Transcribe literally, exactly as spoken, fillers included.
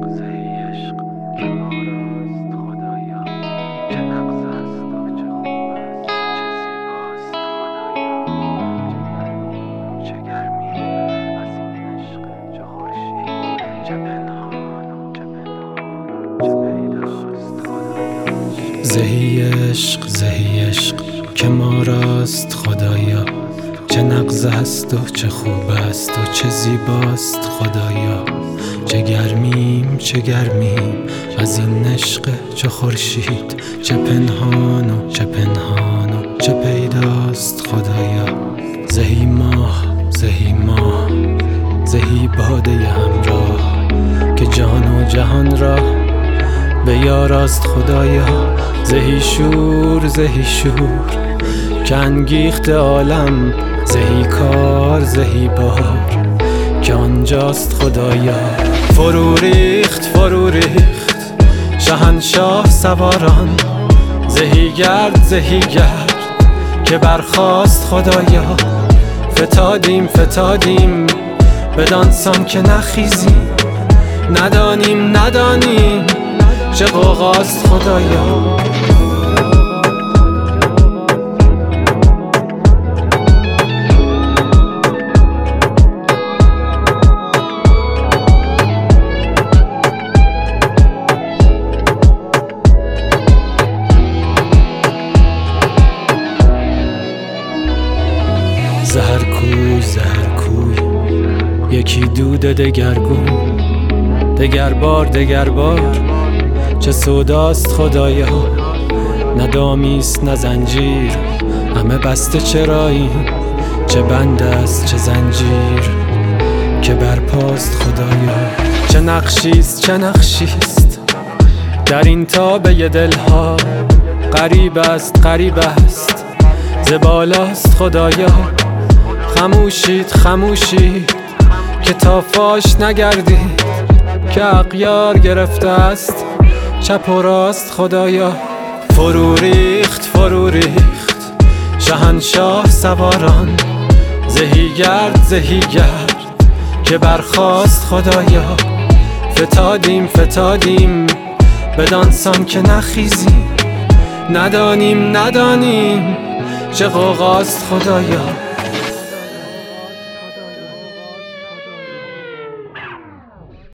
عشق زهی عشق که ما راست خدایا، چه نغز است و چه خوب است و چه زیباست خدایا، چه گرمی از این عشق، چه خورشید، چه پنهان و چه پنهان و چه پیداست خدایا. زهی عشق زهی عشق که ما راست خدایا، چه نغز است و چه خوب است و چه زیباست خدایا، چه گرمیم چه گرمیم از این عشق، چه خورشید چه پنهان و چه پنهان و چه پیداست خدایا. زهی ماه زهی ماه زهی باده همراه که جان و جهان را به یاراست خدایا. زهی شور زهی شور که انگیخت عالم، زهی کار زهی بار که آنجاست خدایا. فرو ریخت فرو ریخت شهنشاه سواران، زهی گرد زهی گرد که برخاست خدایا. فتادیم فتادیم بدانسان که نخیزیم، ندانیم ندانیم چه غوغاست خدایا. زهر کوی زهر کوی یکی دود دگرگون، دگر بار دگر بار چه سوداست خدایا. نه دامیست نه زنجیر همه بسته چراییم، چه بند است چه زنجیر که برپاست خدایا. چه نقشیست چه نقشیست در این تابه دلها، غریب است غریب است ز بالاست خدایا. خموشید خموشید که تا فاش نگردید، که اغیار گرفته است چپ و راست خدایا. فرو ریخت فرو ریخت شهنشاه سواران، زهی گرد زهی گرد که برخاست خدایا. فتادیم فتادیم بدانسان که نخیزیم، ندانیم ندانیم چه غوغاست خدایا.